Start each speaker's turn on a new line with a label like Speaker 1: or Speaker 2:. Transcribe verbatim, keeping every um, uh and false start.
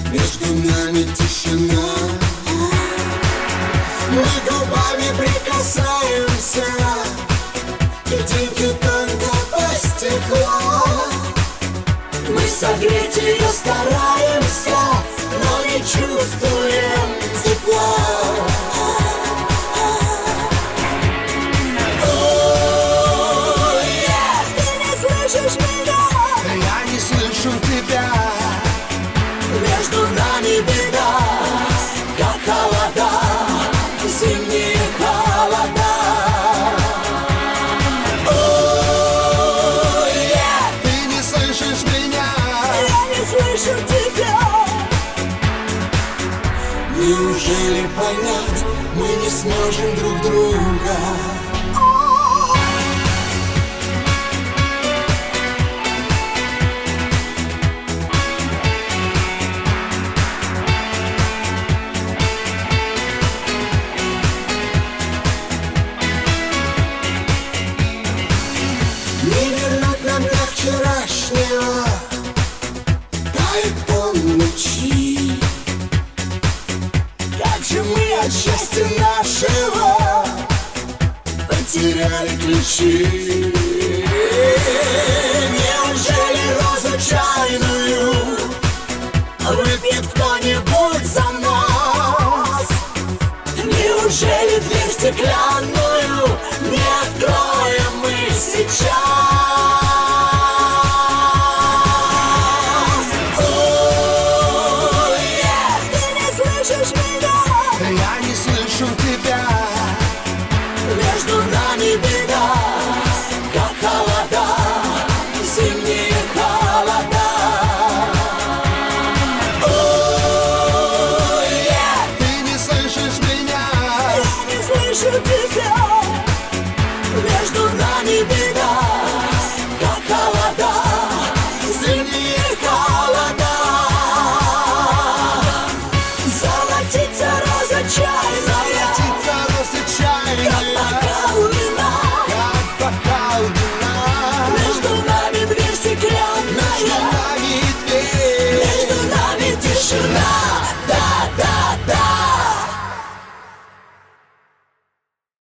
Speaker 1: Между нами тишина. Мы губами прикасаемся, льдинки тонко по стеклу. Мы согреть ее стараемся, но не чувствуем тепла. Oh, yeah. Ты не слышишь меня,
Speaker 2: Я не слышу тебя.
Speaker 1: между нами беда, как холода, зимние холода. Oh, yeah.
Speaker 2: Ты не слышишь меня.
Speaker 1: Я не слышу тебя. Неужели понять мы не сможем друг друга? Не вернуть нам до вчерашнего, тает полночи. Как же мы от счастья нашего потеряли ключи. Неужели розу чайную выпьет кто-нибудь за нас? Неужели дверь стеклянную